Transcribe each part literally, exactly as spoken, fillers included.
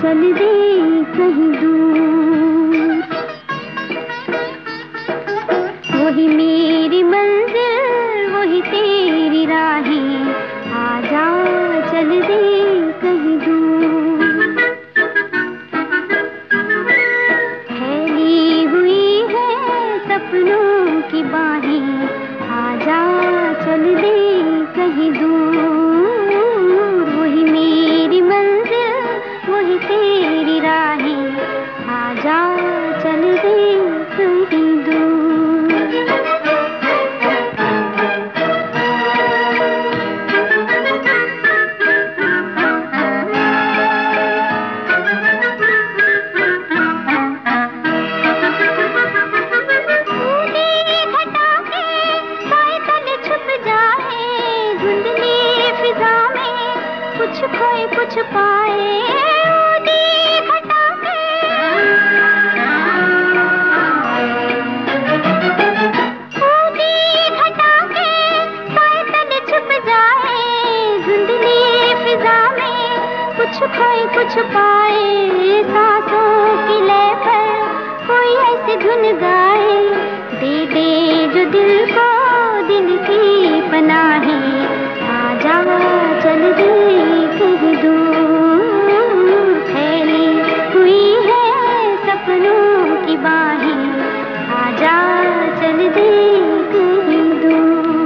चल दे कहीं दूर। वही मेरी मंजिल वही तेरी राहें, आजा चल दे कहीं दूर। फैली हुई है सपनों की बाहें, आजा चल दे कहीं दूर। वही मेरी मंजिल वही तेरी राहें, आजा चल दे कहीं दूर। कुछ खोए कुछ पाए कुछ खोए कुछ पाए, सांसों की लय पर कोई ऐसी धुन गाए, दे दे जो दिल को दिल की पनाहें, आजा चल दे कहीं दूर। फैली हुई है सपनों की बाहें, आजा चल दे कहीं दूर।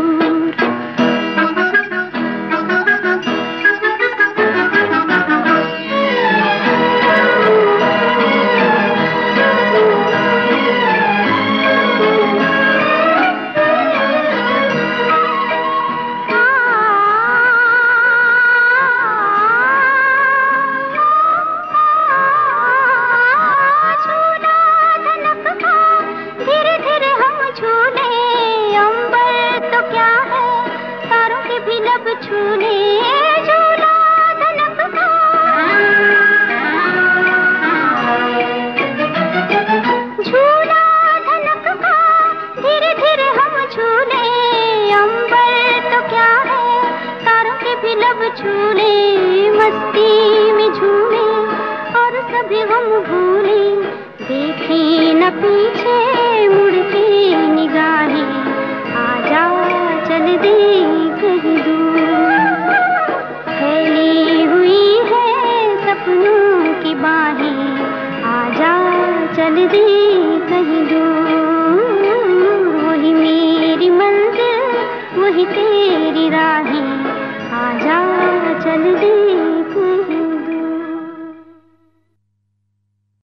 छूने झूला धनक का, झूला धनक का, धीरे धीरे हम झूले, अंबर तो क्या है तारों के भी लब छूले, मस्ती में झूले और सभी हम भूले, देखे न पीछे मुड़ के निगाहें, आजा चल दे कहीं दूर। फैली हुई है सपनों की बाहें, आजा चल दे कहीं दूर।